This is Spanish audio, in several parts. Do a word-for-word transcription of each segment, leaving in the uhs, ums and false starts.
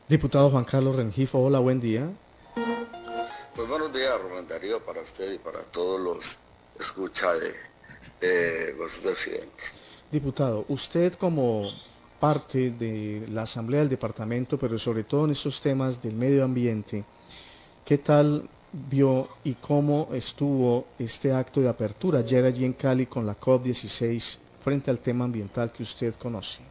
Diputado Juan Carlos Rengifo, hola, buen día. Pues buenos días, Rubén Darío, para usted y para todos los escucha de, de los presidentes. Diputado, usted como parte de la Asamblea del Departamento, pero sobre todo en estos temas del medio ambiente, ¿qué tal vio y cómo estuvo este acto de apertura ayer allí en Cali con la COP dieciséis frente al tema ambiental que usted conoce?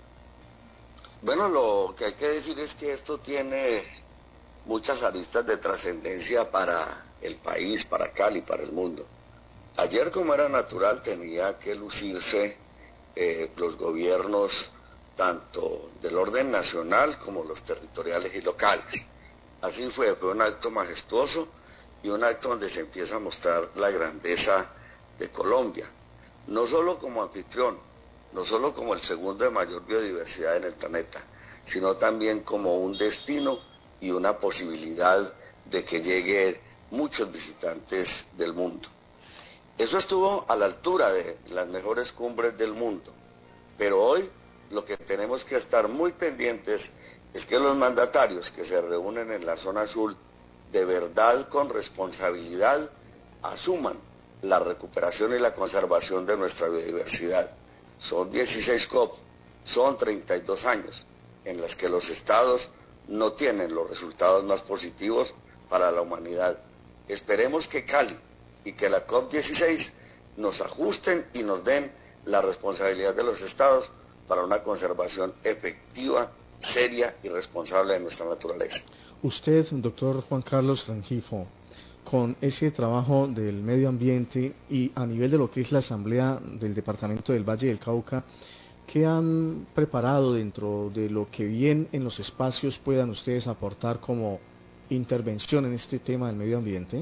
Bueno, lo que hay que decir es que esto tiene muchas aristas de trascendencia para el país, para Cali, para el mundo. Ayer, como era natural, tenía que lucirse eh, los gobiernos tanto del orden nacional como los territoriales y locales. Así fue, fue un acto majestuoso y un acto donde se empieza a mostrar la grandeza de Colombia, no solo como anfitrión, no solo como el segundo de mayor biodiversidad en el planeta, sino también como un destino y una posibilidad de que lleguen muchos visitantes del mundo. Eso estuvo a la altura de las mejores cumbres del mundo, pero hoy lo que tenemos que estar muy pendientes es que los mandatarios que se reúnen en la zona azul de verdad con responsabilidad asuman la recuperación y la conservación de nuestra biodiversidad. Son dieciséis COP, son treinta y dos años en las que los estados no tienen los resultados más positivos para la humanidad. Esperemos que Cali y que la COP dieciséis nos ajusten y nos den la responsabilidad de los estados para una conservación efectiva, seria y responsable de nuestra naturaleza. Usted, doctor Juan Carlos Rengifo, con ese trabajo del medio ambiente y a nivel de lo que es la Asamblea del Departamento del Valle del Cauca, ¿qué han preparado dentro de lo que bien en los espacios puedan ustedes aportar como intervención en este tema del medio ambiente?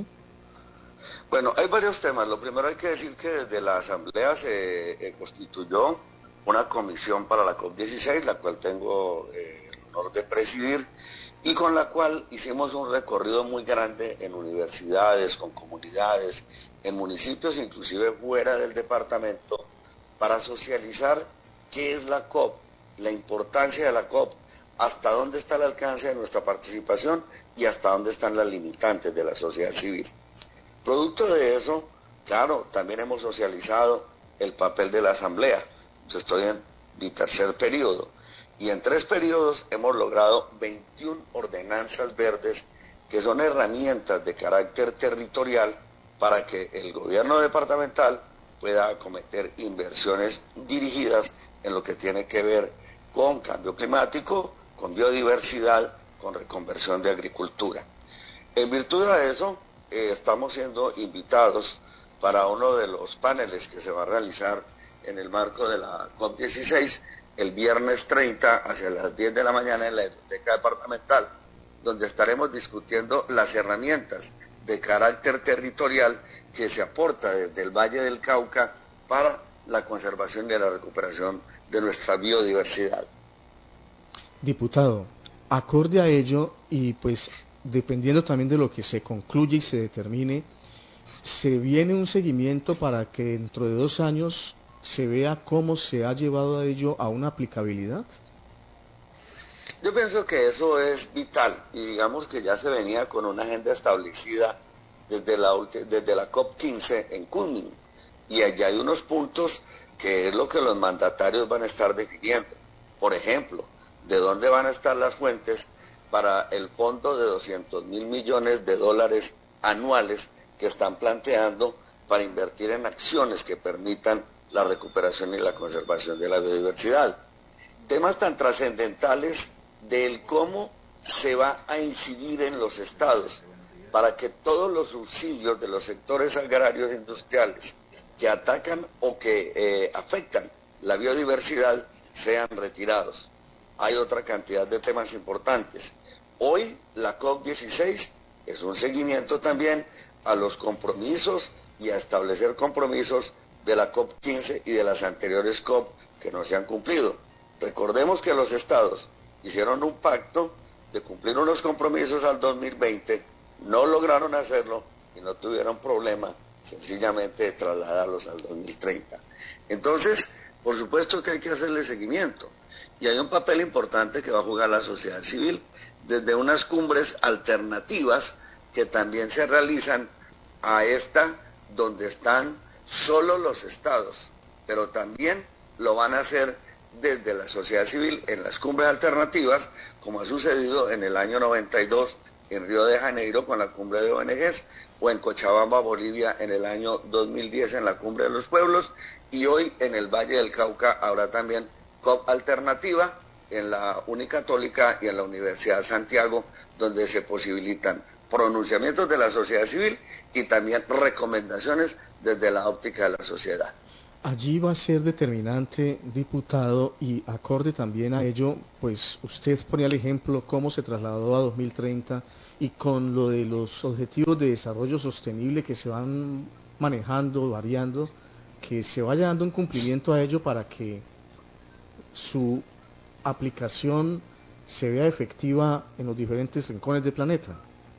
Bueno, hay varios temas. Lo primero hay que decir que desde la Asamblea se eh, constituyó una comisión para la COP dieciséis, la cual tengo eh, el honor de presidir, y con la cual hicimos un recorrido muy grande en universidades, con comunidades, en municipios, inclusive fuera del departamento, para socializar qué es la COP, la importancia de la COP, hasta dónde está el alcance de nuestra participación y hasta dónde están las limitantes de la sociedad civil. Producto de eso, claro, también hemos socializado el papel de la Asamblea. Yo estoy en mi tercer periodo y en tres periodos hemos logrado veintiuna ordenanzas verdes que son herramientas de carácter territorial para que el gobierno departamental pueda acometer inversiones dirigidas en lo que tiene que ver con cambio climático, con biodiversidad, con reconversión de agricultura. En virtud de eso, eh, estamos siendo invitados para uno de los paneles que se va a realizar en el marco de la COP dieciséis el viernes treinta hacia las diez de la mañana en la Biblioteca Departamental, donde estaremos discutiendo las herramientas de carácter territorial que se aporta desde el Valle del Cauca para la conservación y la recuperación de nuestra biodiversidad. Diputado, acorde a ello y pues dependiendo también de lo que se concluye y se determine, se viene un seguimiento para que dentro de dos años se vea cómo se ha llevado a ello a una aplicabilidad. Yo pienso que eso es vital y digamos que ya se venía con una agenda establecida desde la, desde la COP quince en Kunming y allá hay unos puntos que es lo que los mandatarios van a estar definiendo. Por ejemplo, de dónde van a estar las fuentes para el fondo de doscientos mil millones de dólares anuales que están planteando para invertir en acciones que permitan la recuperación y la conservación de la biodiversidad. Temas tan trascendentales del cómo se va a incidir en los estados para que todos los subsidios de los sectores agrarios e industriales que atacan o que eh, afectan la biodiversidad sean retirados. Hay otra cantidad de temas importantes. Hoy la COP dieciséis es un seguimiento también a los compromisos y a establecer compromisos de la COP quince y de las anteriores COP que no se han cumplido. Recordemos que los estados hicieron un pacto de cumplir unos compromisos al dos mil veinte, no lograron hacerlo y no tuvieron problema sencillamente de trasladarlos al dos mil treinta. Entonces, por supuesto que hay que hacerle seguimiento y hay un papel importante que va a jugar la sociedad civil desde unas cumbres alternativas que también se realizan a esta, donde están solo los estados, pero también lo van a hacer desde la sociedad civil en las cumbres alternativas, como ha sucedido en el año noventa y dos en Río de Janeiro con la cumbre de O N Ges, o en Cochabamba, Bolivia, en el año dos mil diez en la cumbre de los pueblos, y hoy en el Valle del Cauca habrá también COP alternativa en la Unicatólica y en la Universidad de Santiago, donde se posibilitan pronunciamientos de la sociedad civil y también recomendaciones desde la óptica de la sociedad. Allí va a ser determinante, diputado, y acorde también a ello, pues usted ponía el ejemplo cómo se trasladó a dos mil treinta y con lo de los objetivos de desarrollo sostenible que se van manejando, variando, que se vaya dando un cumplimiento a ello para que su aplicación se vea efectiva en los diferentes rincones del planeta.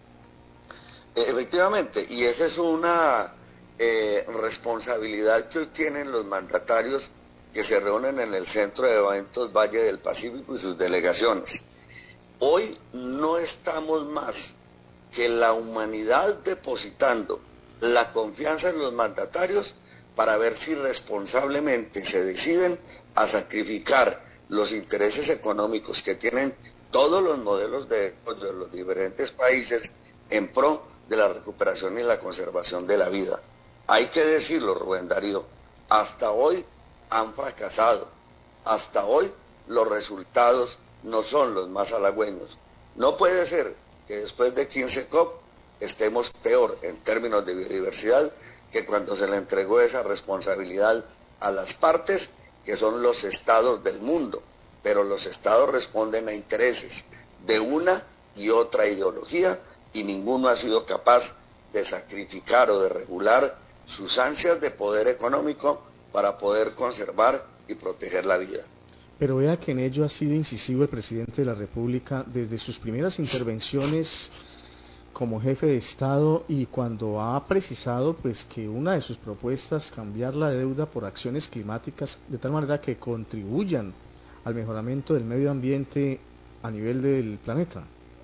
Efectivamente, y esa es una eh, responsabilidad que hoy tienen los mandatarios que se reúnen en el Centro de Eventos Valle del Pacífico y sus delegaciones. Hoy no estamos más que la humanidad depositando la confianza en los mandatarios para ver si responsablemente se deciden a sacrificar los intereses económicos que tienen todos los modelos de, de los diferentes países en pro de la recuperación y la conservación de la vida. Hay que decirlo, Rubén Darío, hasta hoy han fracasado, hasta hoy los resultados no son los más halagüeños. No puede ser que después de quince COP estemos peor en términos de biodiversidad que cuando se le entregó esa responsabilidad a las partes, que son los estados del mundo, pero los estados responden a intereses de una y otra ideología y ninguno ha sido capaz de sacrificar o de regular sus ansias de poder económico para poder conservar y proteger la vida. Pero vea que en ello ha sido incisivo el presidente de la República desde sus primeras intervenciones como jefe de Estado y cuando ha precisado pues que una de sus propuestas cambiar la deuda por acciones climáticas de tal manera que contribuyan al mejoramiento del medio ambiente a nivel del planeta.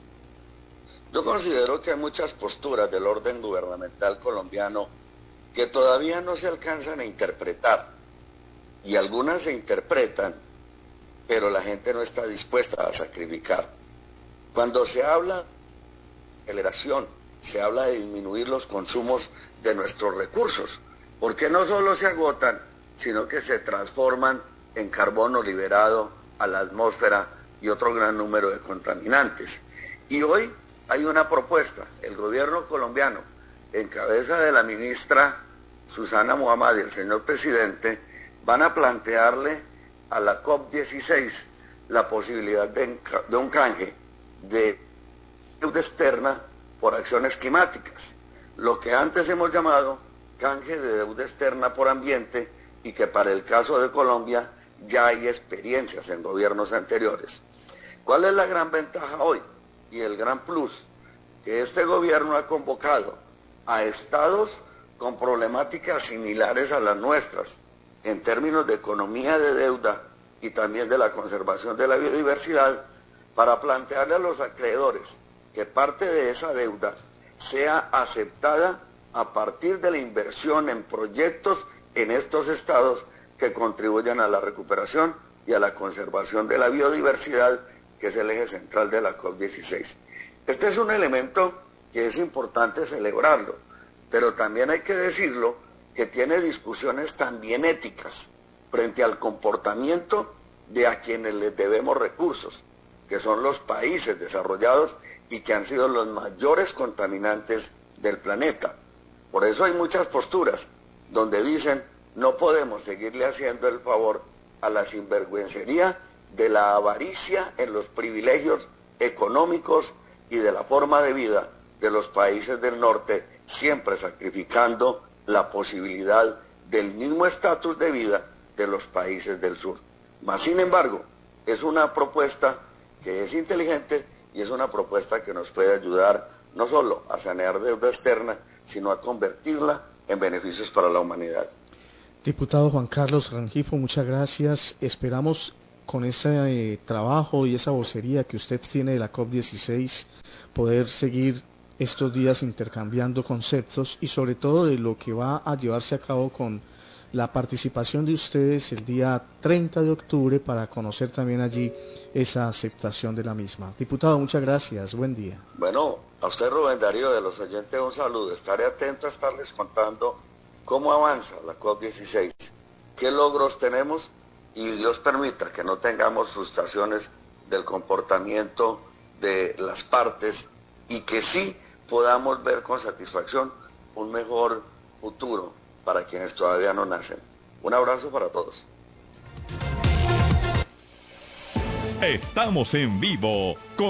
Yo considero que hay muchas posturas del orden gubernamental colombiano que todavía no se alcanzan a interpretar, y algunas se interpretan, pero la gente no está dispuesta a sacrificar. Cuando se habla de aceleración, se habla de disminuir los consumos de nuestros recursos, porque no solo se agotan, sino que se transforman en carbono liberado a la atmósfera y otro gran número de contaminantes. Y hoy hay una propuesta, el gobierno colombiano, en cabeza de la ministra Susana Muhammad y el señor presidente, van a plantearle a la COP dieciséis la posibilidad de, de un canje de deuda externa por acciones climáticas, lo que antes hemos llamado canje de deuda externa por ambiente, y que para el caso de Colombia ya hay experiencias en gobiernos anteriores. ¿Cuál es la gran ventaja hoy y el gran plus? Que este gobierno ha convocado a estados con problemáticas similares a las nuestras en términos de economía de deuda y también de la conservación de la biodiversidad, para plantearle a los acreedores que parte de esa deuda sea aceptada a partir de la inversión en proyectos en estos estados que contribuyan a la recuperación y a la conservación de la biodiversidad, que es el eje central de la COP dieciséis. Este es un elemento que es importante celebrarlo, pero también hay que decirlo que tiene discusiones también éticas frente al comportamiento de a quienes les debemos recursos, que son los países desarrollados y que han sido los mayores contaminantes del planeta. Por eso hay muchas posturas donde dicen no podemos seguirle haciendo el favor a la sinvergüencería de la avaricia en los privilegios económicos y de la forma de vida de los países del norte, siempre sacrificando la posibilidad del mismo estatus de vida de los países del sur. Mas, sin embargo, es una propuesta que es inteligente y es una propuesta que nos puede ayudar no solo a sanear deuda externa, sino a convertirla en beneficios para la humanidad. Diputado Juan Carlos Rengifo, muchas gracias. Esperamos con ese eh, trabajo y esa vocería que usted tiene de la COP dieciséis, poder seguir estos días intercambiando conceptos y sobre todo de lo que va a llevarse a cabo con la participación de ustedes el día treinta de octubre para conocer también allí esa aceptación de la misma. Diputado, muchas gracias. Buen día. Bueno, a usted Rubén Darío, de los oyentes un saludo. Estaré atento a estarles contando cómo avanza la COP dieciséis, qué logros tenemos y Dios permita que no tengamos frustraciones del comportamiento de las partes y que sí podamos ver con satisfacción un mejor futuro para quienes todavía no nacen. Un abrazo para todos. Estamos en vivo con